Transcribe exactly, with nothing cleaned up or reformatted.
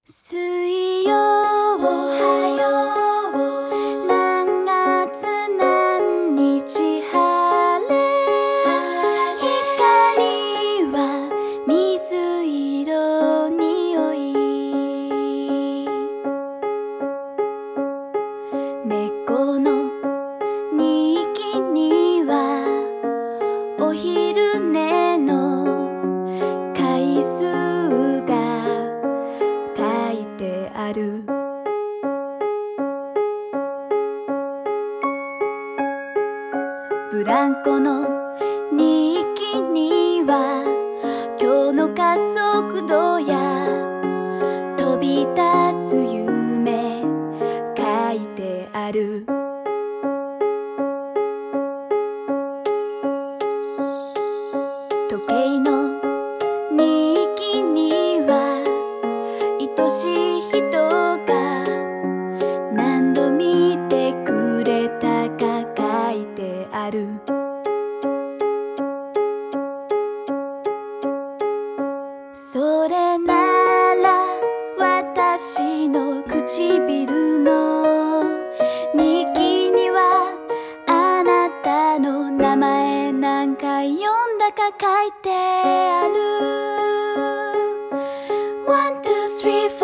水曜おはよう何月何日晴れ光は水色匂い猫の日記にはお昼寝の回数が書いてある。ブランコの日記には今日の加速度や飛び立つ夢書いてある。時計の日記には愛しい人が何度見てくれたか書いてある。それなら私の唇の日記にはあなたの名前何回読んだか書いてある。One, two, three,